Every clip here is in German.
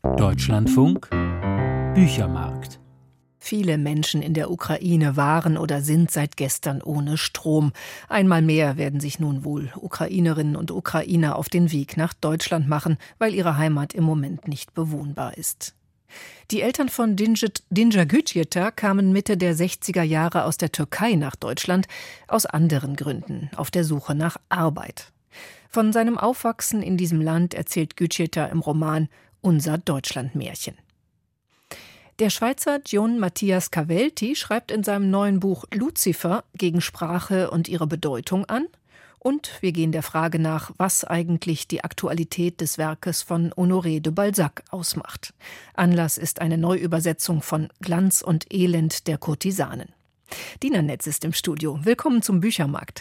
Deutschlandfunk Büchermarkt. Viele Menschen in der Ukraine waren oder sind seit gestern ohne Strom. Einmal mehr werden sich nun wohl Ukrainerinnen und Ukrainer auf den Weg nach Deutschland machen, weil ihre Heimat im Moment nicht bewohnbar ist. Die Eltern von Dinja Gücüyetar kamen Mitte der 60er Jahre aus der Türkei nach Deutschland, aus anderen Gründen, auf der Suche nach Arbeit. Von seinem Aufwachsen in diesem Land erzählt Gücüyetar im Roman Unser Deutschlandmärchen. Der Schweizer John Matthias Cavelti schreibt in seinem neuen Buch Luzifer gegen Sprache und ihre Bedeutung an. Und wir gehen der Frage nach, was eigentlich die Aktualität des Werkes von Honoré de Balzac ausmacht. Anlass ist eine Neuübersetzung von Glanz und Elend der Kurtisanen. Dina Netz ist im Studio. Willkommen zum Büchermarkt.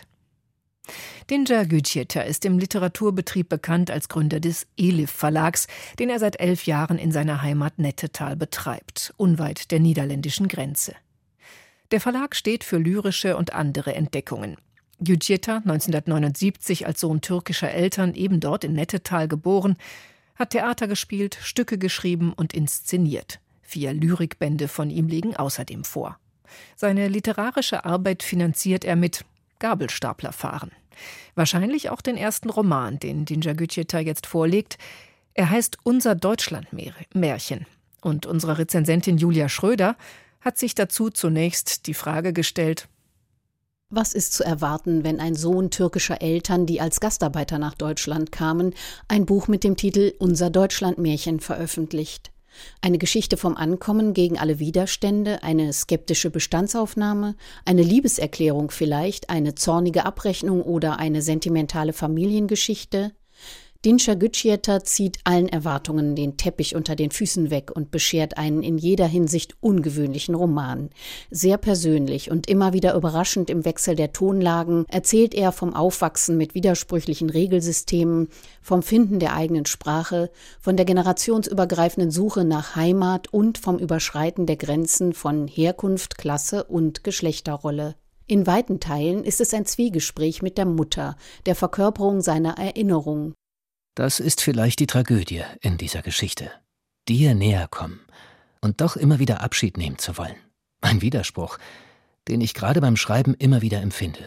Dinja Gücüyetar ist im Literaturbetrieb bekannt als Gründer des Elif Verlags, den er seit 11 Jahren in seiner Heimat Nettetal betreibt, unweit der niederländischen Grenze. Der Verlag steht für lyrische und andere Entdeckungen. Gücüyetar, 1979 als Sohn türkischer Eltern eben dort in Nettetal geboren, hat Theater gespielt, Stücke geschrieben und inszeniert. 4 Lyrikbände von ihm liegen außerdem vor. Seine literarische Arbeit finanziert er mit Gabelstaplerfahren. Wahrscheinlich auch den ersten Roman, den Dinja Gücüyetar jetzt vorlegt. Er heißt Unser Deutschlandmärchen. Und unsere Rezensentin Julia Schröder hat sich dazu zunächst die Frage gestellt: Was ist zu erwarten, wenn ein Sohn türkischer Eltern, die als Gastarbeiter nach Deutschland kamen, ein Buch mit dem Titel Unser Deutschlandmärchen veröffentlicht? Eine Geschichte vom Ankommen gegen alle Widerstände, eine skeptische Bestandsaufnahme, eine Liebeserklärung vielleicht, eine zornige Abrechnung oder eine sentimentale Familiengeschichte? Dinja Gücüyetar zieht allen Erwartungen den Teppich unter den Füßen weg und beschert einen in jeder Hinsicht ungewöhnlichen Roman. Sehr persönlich und immer wieder überraschend im Wechsel der Tonlagen erzählt er vom Aufwachsen mit widersprüchlichen Regelsystemen, vom Finden der eigenen Sprache, von der generationsübergreifenden Suche nach Heimat und vom Überschreiten der Grenzen von Herkunft, Klasse und Geschlechterrolle. In weiten Teilen ist es ein Zwiegespräch mit der Mutter, der Verkörperung seiner Erinnerung. Das ist vielleicht die Tragödie in dieser Geschichte. Dir näher kommen und doch immer wieder Abschied nehmen zu wollen. Ein Widerspruch, den ich gerade beim Schreiben immer wieder empfinde.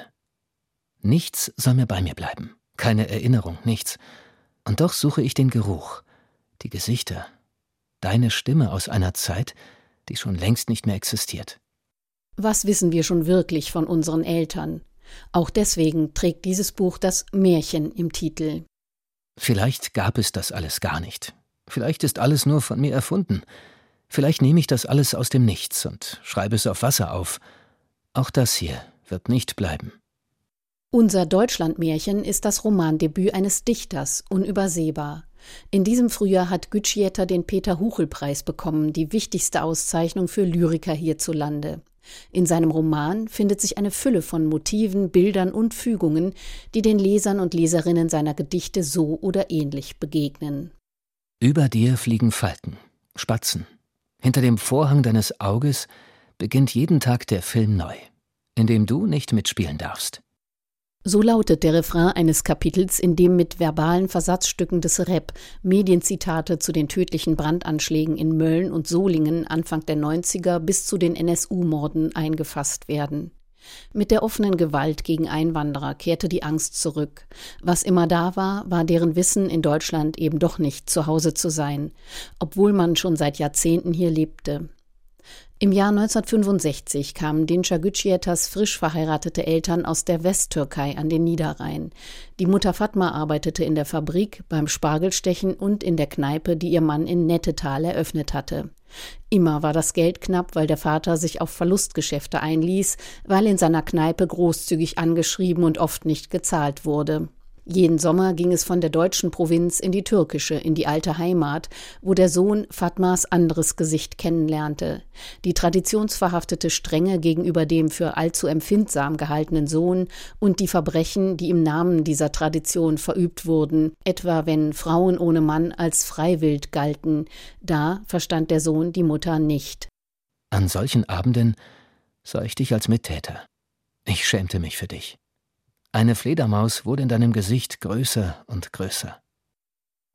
Nichts soll mehr bei mir bleiben. Keine Erinnerung, nichts. Und doch suche ich den Geruch, die Gesichter, deine Stimme aus einer Zeit, die schon längst nicht mehr existiert. Was wissen wir schon wirklich von unseren Eltern? Auch deswegen trägt dieses Buch das Märchen im Titel. Vielleicht gab es das alles gar nicht. Vielleicht ist alles nur von mir erfunden. Vielleicht nehme ich das alles aus dem Nichts und schreibe es auf Wasser auf. Auch das hier wird nicht bleiben. Unser Deutschlandmärchen ist das Romandebüt eines Dichters, unübersehbar. In diesem Frühjahr hat Gücüyetar den Peter-Huchel-Preis bekommen, die wichtigste Auszeichnung für Lyriker hierzulande. In seinem Roman findet sich eine Fülle von Motiven, Bildern und Fügungen, die den Lesern und Leserinnen seiner Gedichte so oder ähnlich begegnen. Über dir fliegen Falken, Spatzen. Hinter dem Vorhang deines Auges beginnt jeden Tag der Film neu, in dem du nicht mitspielen darfst. So lautet der Refrain eines Kapitels, in dem mit verbalen Versatzstücken des Rap Medienzitate zu den tödlichen Brandanschlägen in Mölln und Solingen Anfang der 90er bis zu den NSU-Morden eingefasst werden. Mit der offenen Gewalt gegen Einwanderer kehrte die Angst zurück. Was immer da war, war deren Wissen, in Deutschland eben doch nicht zu Hause zu sein, obwohl man schon seit Jahrzehnten hier lebte. Im Jahr 1965 kamen Dinja Gücüyetars frisch verheiratete Eltern aus der Westtürkei an den Niederrhein. Die Mutter Fatma arbeitete in der Fabrik, beim Spargelstechen und in der Kneipe, die ihr Mann in Nettetal eröffnet hatte. Immer war das Geld knapp, weil der Vater sich auf Verlustgeschäfte einließ, weil in seiner Kneipe großzügig angeschrieben und oft nicht gezahlt wurde. Jeden Sommer ging es von der deutschen Provinz in die türkische, in die alte Heimat, wo der Sohn Fatmas anderes Gesicht kennenlernte. Die traditionsverhaftete Strenge gegenüber dem für allzu empfindsam gehaltenen Sohn und die Verbrechen, die im Namen dieser Tradition verübt wurden, etwa wenn Frauen ohne Mann als freiwild galten. Da verstand der Sohn die Mutter nicht. An solchen Abenden sah ich dich als Mittäter. Ich schämte mich für dich. Eine Fledermaus wurde in deinem Gesicht größer und größer.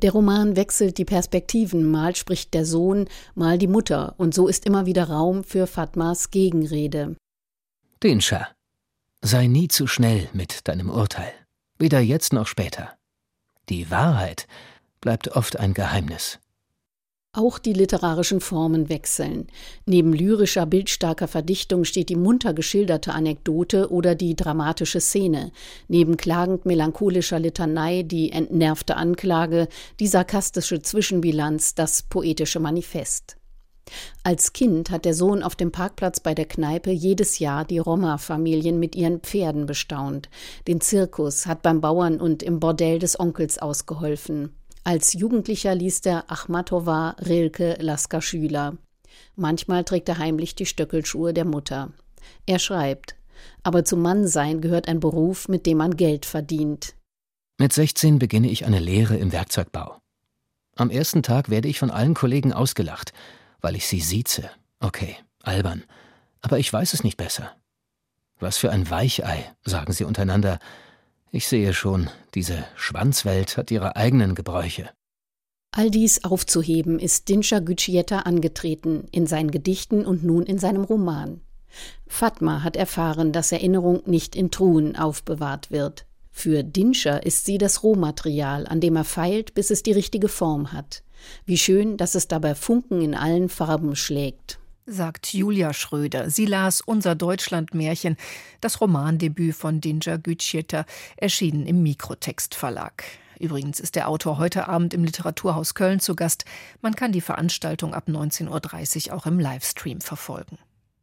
Der Roman wechselt die Perspektiven, mal spricht der Sohn, mal die Mutter, und so ist immer wieder Raum für Fatmas Gegenrede. Dinşa, sei nie zu schnell mit deinem Urteil, weder jetzt noch später. Die Wahrheit bleibt oft ein Geheimnis. Auch die literarischen Formen wechseln. Neben lyrischer, bildstarker Verdichtung steht die munter geschilderte Anekdote oder die dramatische Szene. Neben klagend-melancholischer Litanei die entnervte Anklage, die sarkastische Zwischenbilanz, das poetische Manifest. Als Kind hat der Sohn auf dem Parkplatz bei der Kneipe jedes Jahr die Roma-Familien mit ihren Pferden bestaunt. Den Zirkus hat beim Bauern und im Bordell des Onkels ausgeholfen. Als Jugendlicher liest er Achmatova, Rilke, Lasker Schüler. Manchmal trägt er heimlich die Stöckelschuhe der Mutter. Er schreibt: Aber zum Mannsein gehört ein Beruf, mit dem man Geld verdient. Mit 16 beginne ich eine Lehre im Werkzeugbau. Am ersten Tag werde ich von allen Kollegen ausgelacht, weil ich sie sieze. Okay, albern, aber ich weiß es nicht besser. Was für ein Weichei, sagen sie untereinander. Ich sehe schon, diese Schwanzwelt hat ihre eigenen Gebräuche. All dies aufzuheben ist Dinşa Güçyeta angetreten, in seinen Gedichten und nun in seinem Roman. Fatma hat erfahren, dass Erinnerung nicht in Truhen aufbewahrt wird. Für Dinşa ist sie das Rohmaterial, an dem er feilt, bis es die richtige Form hat. Wie schön, dass es dabei Funken in allen Farben schlägt. Sagt Julia Schröder. Sie las Unser Deutschland-Märchen, das Romandebüt von Dinşa Güçyeta, erschienen im Mikrotext Verlag. Übrigens ist der Autor heute Abend im Literaturhaus Köln zu Gast. Man kann die Veranstaltung ab 19.30 Uhr auch im Livestream verfolgen.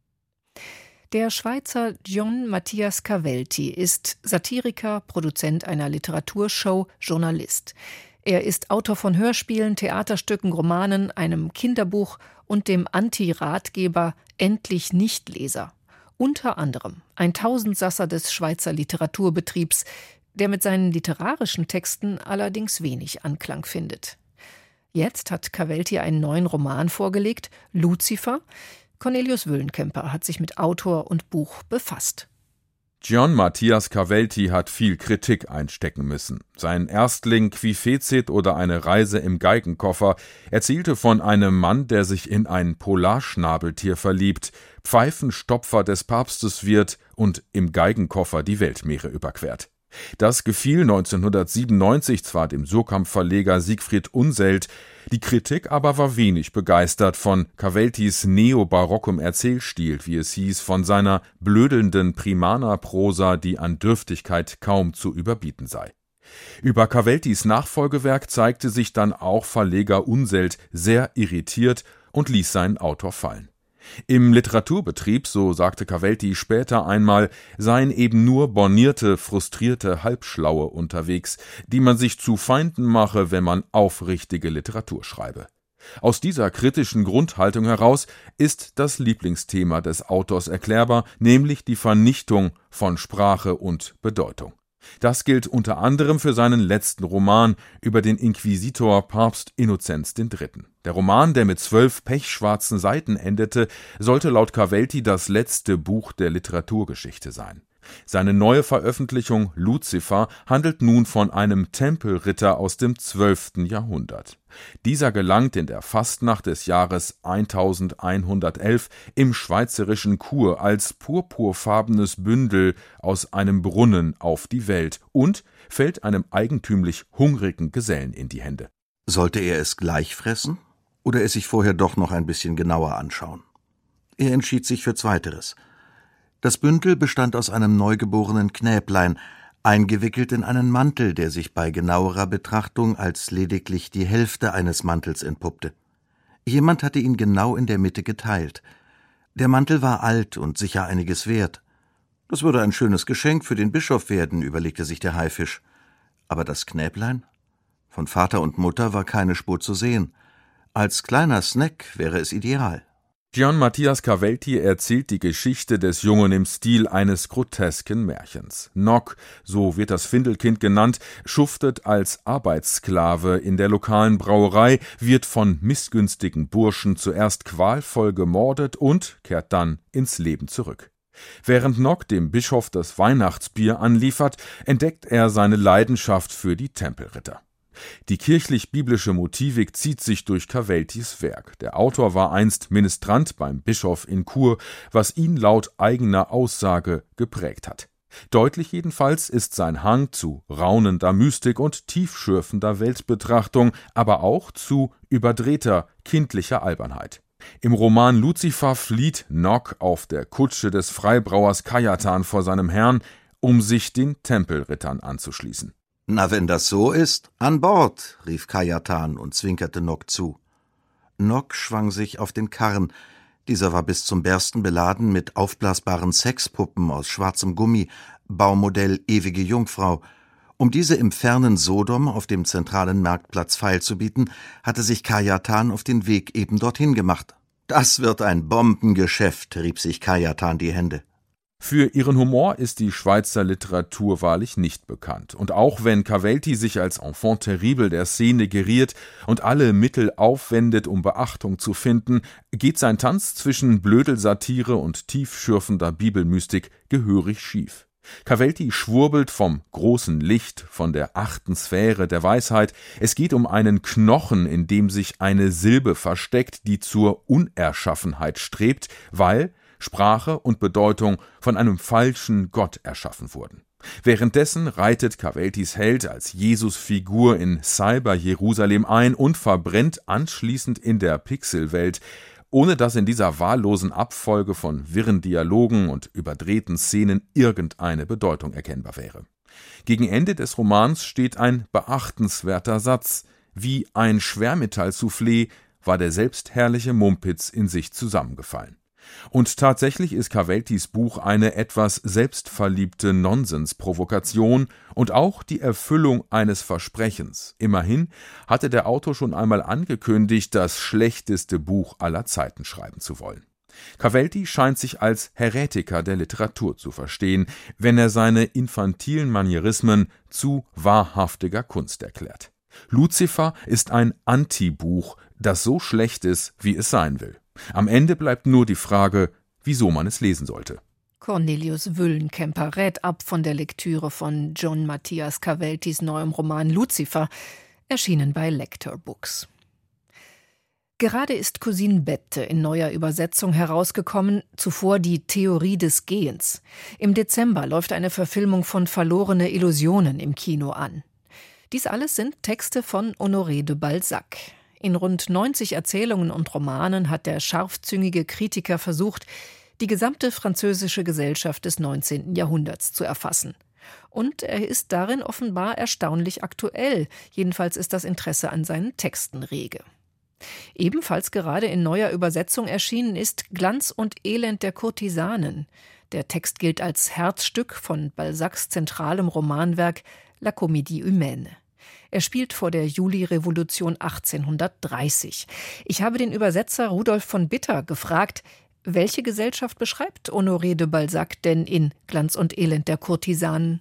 Der Schweizer Gian Matthias Cavelti ist Satiriker, Produzent einer Literaturshow, Journalist. Er ist Autor von Hörspielen, Theaterstücken, Romanen, einem Kinderbuch und dem Anti-Ratgeber Endlich Nichtleser. Unter anderem ein Tausendsasser des Schweizer Literaturbetriebs, der mit seinen literarischen Texten allerdings wenig Anklang findet. Jetzt hat Cavelti einen neuen Roman vorgelegt, Luzifer. Cornelius Wöllenkemper hat sich mit Autor und Buch befasst. Gian Matthias Cavelti hat viel Kritik einstecken müssen. Sein Erstling Qui fecit oder eine Reise im Geigenkoffer erzählte von einem Mann, der sich in ein Polarschnabeltier verliebt, Pfeifenstopfer des Papstes wird und im Geigenkoffer die Weltmeere überquert. Das gefiel 1997 zwar dem Surkamp-Verleger Siegfried Unseld, die Kritik aber war wenig begeistert von Caveltis neobarockem Erzählstil, wie es hieß, von seiner blödelnden Primaner-Prosa, die an Dürftigkeit kaum zu überbieten sei. Über Caveltis Nachfolgewerk zeigte sich dann auch Verleger Unseld sehr irritiert und ließ seinen Autor fallen. Im Literaturbetrieb, so sagte Cavelti später einmal, seien eben nur bornierte, frustrierte Halbschlaue unterwegs, die man sich zu Feinden mache, wenn man aufrichtige Literatur schreibe. Aus dieser kritischen Grundhaltung heraus ist das Lieblingsthema des Autors erklärbar, nämlich die Vernichtung von Sprache und Bedeutung. Das gilt unter anderem für seinen letzten Roman über den Inquisitor Papst Innozenz III. Der Roman, der mit 12 pechschwarzen Seiten endete, sollte laut Cavelti das letzte Buch der Literaturgeschichte sein. Seine neue Veröffentlichung Luzifer handelt nun von einem Tempelritter aus dem 12. Jahrhundert. Dieser gelangt in der Fastnacht des Jahres 1111 im schweizerischen Chur als purpurfarbenes Bündel aus einem Brunnen auf die Welt und fällt einem eigentümlich hungrigen Gesellen in die Hände. Sollte er es gleich fressen oder es sich vorher doch noch ein bisschen genauer anschauen? Er entschied sich für Zweiteres. Das Bündel bestand aus einem neugeborenen Knäblein, eingewickelt in einen Mantel, der sich bei genauerer Betrachtung als lediglich die Hälfte eines Mantels entpuppte. Jemand hatte ihn genau in der Mitte geteilt. Der Mantel war alt und sicher einiges wert. Das würde ein schönes Geschenk für den Bischof werden, überlegte sich der Haifisch. Aber das Knäblein? Von Vater und Mutter war keine Spur zu sehen. Als kleiner Snack wäre es ideal. Gian Matthias Cavelti erzählt die Geschichte des Jungen im Stil eines grotesken Märchens. Nock, so wird das Findelkind genannt, schuftet als Arbeitssklave in der lokalen Brauerei, wird von missgünstigen Burschen zuerst qualvoll gemordet und kehrt dann ins Leben zurück. Während Nock dem Bischof das Weihnachtsbier anliefert, entdeckt er seine Leidenschaft für die Tempelritter. Die kirchlich-biblische Motivik zieht sich durch Caveltis Werk. Der Autor war einst Ministrant beim Bischof in Chur, was ihn laut eigener Aussage geprägt hat. Deutlich jedenfalls ist sein Hang zu raunender Mystik und tiefschürfender Weltbetrachtung, aber auch zu überdrehter, kindlicher Albernheit. Im Roman Luzifer flieht Nock auf der Kutsche des Freibrauers Cajetan vor seinem Herrn, um sich den Tempelrittern anzuschließen. »Na, wenn das so ist, an Bord«, rief Cajetan und zwinkerte Nock zu. Nock schwang sich auf den Karren. Dieser war bis zum Bersten beladen mit aufblasbaren Sexpuppen aus schwarzem Gummi, Baumodell ewige Jungfrau. Um diese im fernen Sodom auf dem zentralen Marktplatz feilzubieten, hatte sich Cajetan auf den Weg eben dorthin gemacht. »Das wird ein Bombengeschäft«, rieb sich Cajetan die Hände. Für ihren Humor ist die Schweizer Literatur wahrlich nicht bekannt. Und auch wenn Cavelti sich als Enfant terrible der Szene geriert und alle Mittel aufwendet, um Beachtung zu finden, geht sein Tanz zwischen Blödelsatire und tiefschürfender Bibelmystik gehörig schief. Cavelti schwurbelt vom großen Licht, von der 8. Sphäre der Weisheit. Es geht um einen Knochen, in dem sich eine Silbe versteckt, die zur Unerschaffenheit strebt, weil Sprache und Bedeutung von einem falschen Gott erschaffen wurden. Währenddessen reitet Caveltis Held als Jesusfigur in Cyber-Jerusalem ein und verbrennt anschließend in der Pixelwelt, ohne dass in dieser wahllosen Abfolge von wirren Dialogen und überdrehten Szenen irgendeine Bedeutung erkennbar wäre. Gegen Ende des Romans steht ein beachtenswerter Satz: Wie ein Schwermetallsoufflé war der selbstherrliche Mumpitz in sich zusammengefallen. Und tatsächlich ist Caveltis Buch eine etwas selbstverliebte Nonsensprovokation und auch die Erfüllung eines Versprechens. Immerhin hatte der Autor schon einmal angekündigt, das schlechteste Buch aller Zeiten schreiben zu wollen. Cavelti scheint sich als Heretiker der Literatur zu verstehen, wenn er seine infantilen Manierismen zu wahrhaftiger Kunst erklärt. Luzifer ist ein Anti-Buch, das so schlecht ist, wie es sein will. Am Ende bleibt nur die Frage, wieso man es lesen sollte. Cornelius Wüllenkemper rät ab von der Lektüre von John Matthias Caveltis neuem Roman Luzifer, erschienen bei Lecter Books. Gerade ist Cousine Bette in neuer Übersetzung herausgekommen, zuvor die Theorie des Gehens. Im Dezember läuft eine Verfilmung von Verlorene Illusionen im Kino an. Dies alles sind Texte von Honoré de Balzac. In rund 90 Erzählungen und Romanen hat der scharfzüngige Kritiker versucht, die gesamte französische Gesellschaft des 19. Jahrhunderts zu erfassen. Und er ist darin offenbar erstaunlich aktuell, jedenfalls ist das Interesse an seinen Texten rege. Ebenfalls gerade in neuer Übersetzung erschienen ist »Glanz und Elend der Kurtisanen«. Der Text gilt als Herzstück von Balzacs zentralem Romanwerk »La Comédie humaine«. Er spielt vor der Julirevolution 1830. Ich habe den Übersetzer Rudolf von Bitter gefragt, welche Gesellschaft beschreibt Honoré de Balzac denn in »Glanz und Elend der Kurtisanen«?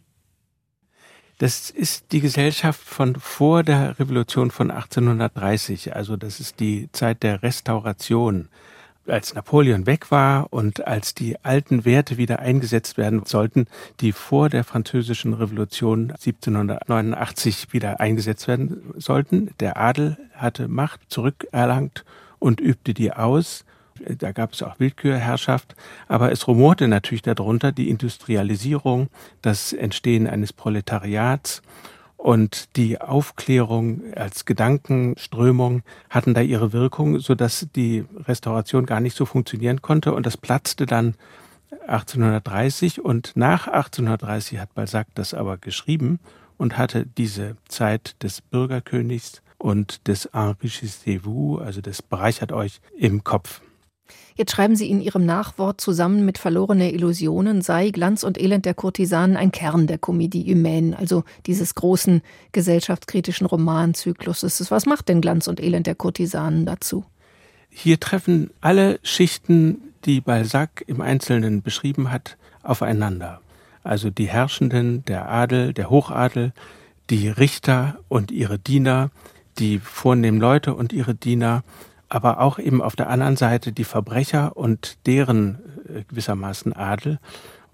Das ist die Gesellschaft von vor der Revolution von 1830, also das ist die Zeit der Restauration. Als Napoleon weg war und als die alten Werte wieder eingesetzt werden sollten, die vor der französischen Revolution 1789 wieder eingesetzt werden sollten. Der Adel hatte Macht zurückerlangt und übte die aus. Da gab es auch Willkürherrschaft, aber es rumorte natürlich darunter die Industrialisierung, das Entstehen eines Proletariats. Und die Aufklärung als Gedankenströmung hatten da ihre Wirkung, sodass die Restauration gar nicht so funktionieren konnte. Und das platzte dann 1830. Und nach 1830 hat Balzac das aber geschrieben und hatte diese Zeit des Bürgerkönigs und des Enrichissez-vous, also des Bereichert euch, im Kopf. Jetzt schreiben Sie in Ihrem Nachwort, zusammen mit Verlorene Illusionen sei Glanz und Elend der Kurtisanen ein Kern der Comédie humaine, also dieses großen gesellschaftskritischen Romanzykluses. Was macht denn Glanz und Elend der Kurtisanen dazu? Hier treffen alle Schichten, die Balzac im Einzelnen beschrieben hat, aufeinander. Also die Herrschenden, der Adel, der Hochadel, die Richter und ihre Diener, die vornehmen Leute und ihre Diener, aber auch eben auf der anderen Seite die Verbrecher und deren gewissermaßen Adel.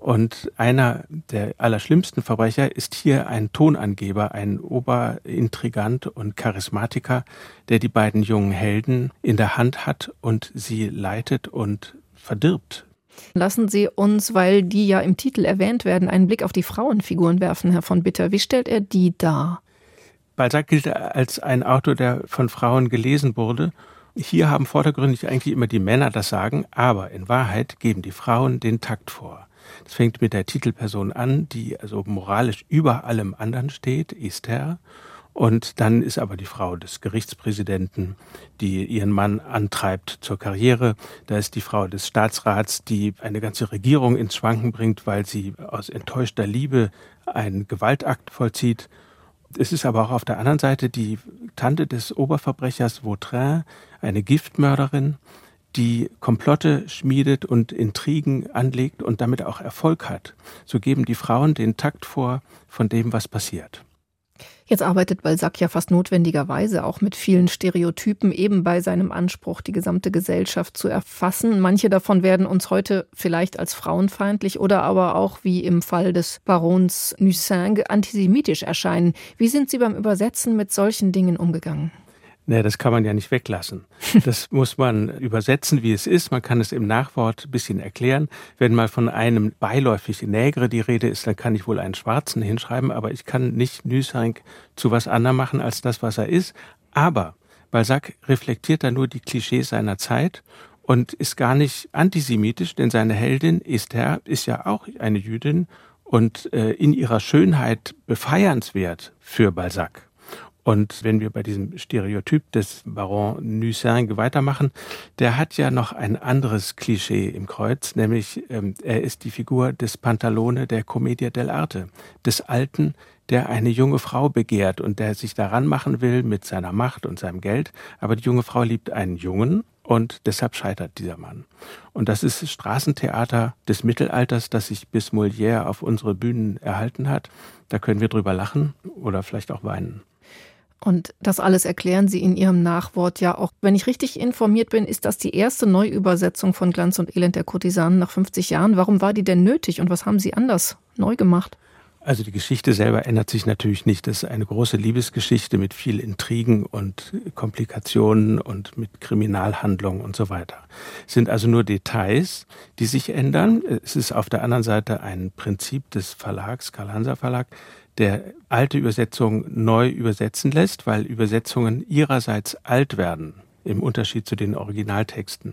Und einer der allerschlimmsten Verbrecher ist hier ein Tonangeber, ein Oberintrigant und Charismatiker, der die beiden jungen Helden in der Hand hat und sie leitet und verdirbt. Lassen Sie uns, weil die ja im Titel erwähnt werden, einen Blick auf die Frauenfiguren werfen, Herr von Bitter. Wie stellt er die dar? Balzac gilt als ein Autor, der von Frauen gelesen wurde. Hier haben vordergründig eigentlich immer die Männer das Sagen, aber in Wahrheit geben die Frauen den Takt vor. Das fängt mit der Titelperson an, die also moralisch über allem anderen steht, Esther. Und dann ist aber die Frau des Gerichtspräsidenten, die ihren Mann antreibt zur Karriere. Da ist die Frau des Staatsrats, die eine ganze Regierung ins Schwanken bringt, weil sie aus enttäuschter Liebe einen Gewaltakt vollzieht. Es ist aber auch auf der anderen Seite die Tante des Oberverbrechers Vautrin, eine Giftmörderin, die Komplotte schmiedet und Intrigen anlegt und damit auch Erfolg hat. So geben die Frauen den Takt vor von dem, was passiert. Jetzt arbeitet Balzac ja fast notwendigerweise auch mit vielen Stereotypen, eben bei seinem Anspruch, die gesamte Gesellschaft zu erfassen. Manche davon werden uns heute vielleicht als frauenfeindlich oder aber auch, wie im Fall des Barons Nucingen, antisemitisch erscheinen. Wie sind Sie beim Übersetzen mit solchen Dingen umgegangen? Nee, das kann man ja nicht weglassen. Das muss man übersetzen, wie es ist. Man kann es im Nachwort ein bisschen erklären. Wenn mal von einem beiläufig Nègre die Rede ist, dann kann ich wohl einen Schwarzen hinschreiben, aber ich kann nicht Nucingen zu was anderem machen als das, was er ist. Aber Balzac reflektiert da nur die Klischees seiner Zeit und ist gar nicht antisemitisch, denn seine Heldin Esther ist ja auch eine Jüdin und in ihrer Schönheit befeiernswert für Balzac. Und wenn wir bei diesem Stereotyp des Baron Nucingen weitermachen, der hat ja noch ein anderes Klischee im Kreuz, nämlich er ist die Figur des Pantalone der Commedia dell'arte, des Alten, der eine junge Frau begehrt und der sich daran machen will mit seiner Macht und seinem Geld. Aber die junge Frau liebt einen Jungen und deshalb scheitert dieser Mann. Und das ist Straßentheater des Mittelalters, das sich bis Molière auf unsere Bühnen erhalten hat. Da können wir drüber lachen oder vielleicht auch weinen. Und das alles erklären Sie in Ihrem Nachwort ja auch. Wenn ich richtig informiert bin, ist das die erste Neuübersetzung von Glanz und Elend der Kurtisanen nach 50 Jahren. Warum war die denn nötig und was haben Sie anders neu gemacht? Also die Geschichte selber ändert sich natürlich nicht. Das ist eine große Liebesgeschichte mit viel Intrigen und Komplikationen und mit Kriminalhandlungen und so weiter. Es sind also nur Details, die sich ändern. Es ist auf der anderen Seite ein Prinzip des Verlags, Karl-Hanser Verlag, der alte Übersetzungen neu übersetzen lässt, weil Übersetzungen ihrerseits alt werden, im Unterschied zu den Originaltexten.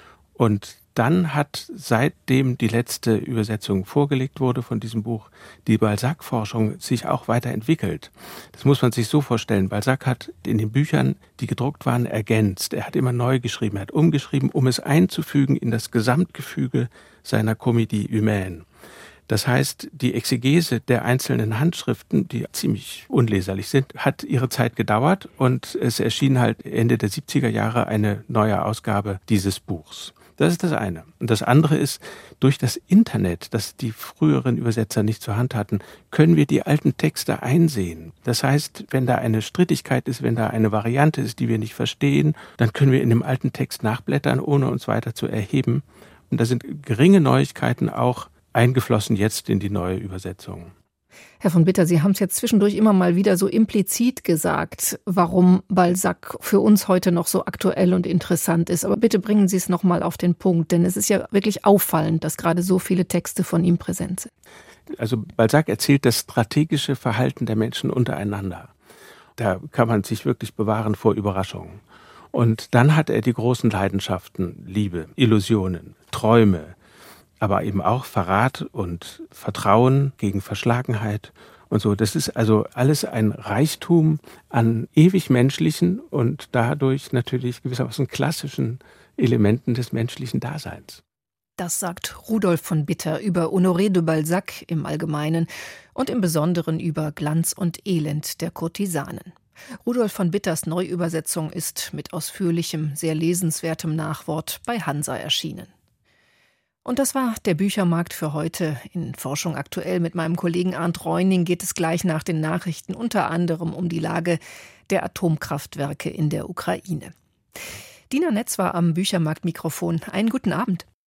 Und dann hat, seitdem die letzte Übersetzung vorgelegt wurde von diesem Buch, die Balzac-Forschung sich auch weiterentwickelt. Das muss man sich so vorstellen. Balzac hat in den Büchern, die gedruckt waren, ergänzt. Er hat immer neu geschrieben, er hat umgeschrieben, um es einzufügen in das Gesamtgefüge seiner Comédie humaine. Das heißt, die Exegese der einzelnen Handschriften, die ziemlich unleserlich sind, hat ihre Zeit gedauert und es erschien halt Ende der 70er Jahre eine neue Ausgabe dieses Buchs. Das ist das eine. Und das andere ist, durch das Internet, das die früheren Übersetzer nicht zur Hand hatten, können wir die alten Texte einsehen. Das heißt, wenn da eine Strittigkeit ist, wenn da eine Variante ist, die wir nicht verstehen, dann können wir in dem alten Text nachblättern, ohne uns weiter zu erheben. Und da sind geringe Neuigkeiten auch eingeflossen jetzt in die neue Übersetzung. Herr von Bitter, Sie haben es jetzt zwischendurch immer mal wieder so implizit gesagt, warum Balzac für uns heute noch so aktuell und interessant ist. Aber bitte bringen Sie es noch mal auf den Punkt, denn es ist ja wirklich auffallend, dass gerade so viele Texte von ihm präsent sind. Also Balzac erzählt das strategische Verhalten der Menschen untereinander. Da kann man sich wirklich bewahren vor Überraschungen. Und dann hat er die großen Leidenschaften, Liebe, Illusionen, Träume, aber eben auch Verrat und Vertrauen gegen Verschlagenheit und so. Das ist also alles ein Reichtum an ewig menschlichen und dadurch natürlich gewissermaßen klassischen Elementen des menschlichen Daseins. Das sagt Rudolf von Bitter über Honoré de Balzac im Allgemeinen und im Besonderen über Glanz und Elend der Kurtisanen. Rudolf von Bitters Neuübersetzung ist mit ausführlichem, sehr lesenswertem Nachwort bei Hansa erschienen. Und das war der Büchermarkt für heute. In Forschung aktuell mit meinem Kollegen Arndt Reuning geht es gleich nach den Nachrichten unter anderem um die Lage der Atomkraftwerke in der Ukraine. Dina Netz war am Büchermarkt-Mikrofon. Einen guten Abend.